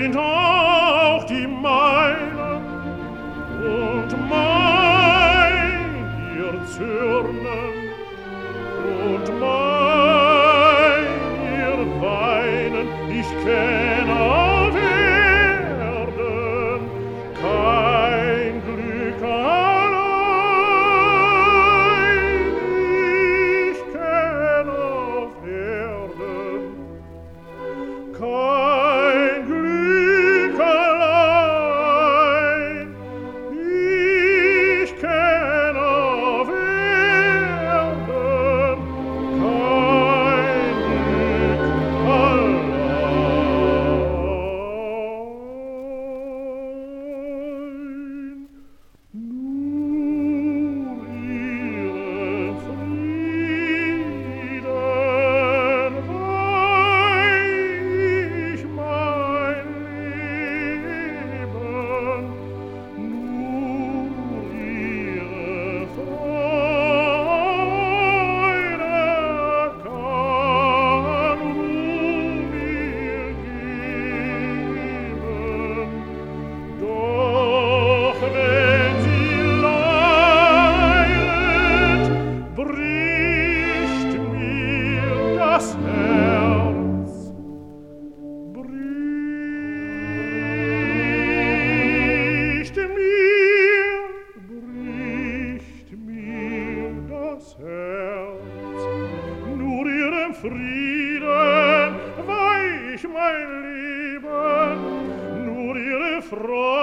sind auch die meinen, und mein ihr Zürnen, und mein ihr Weinen, ich kenne werden kein Glück allein, ich kenne auf Erden kein Glück allein, ich kenne auf Erden kein Glück allein. Nur ihren Frieden weih ich mein Leben, nur ihre Freude kann mir geben. Doch wenn sie leidet, bricht mir das Herz, bricht mir das Herz. Nur ihrem Frieden weih ich mein Leben, nur ihre Freude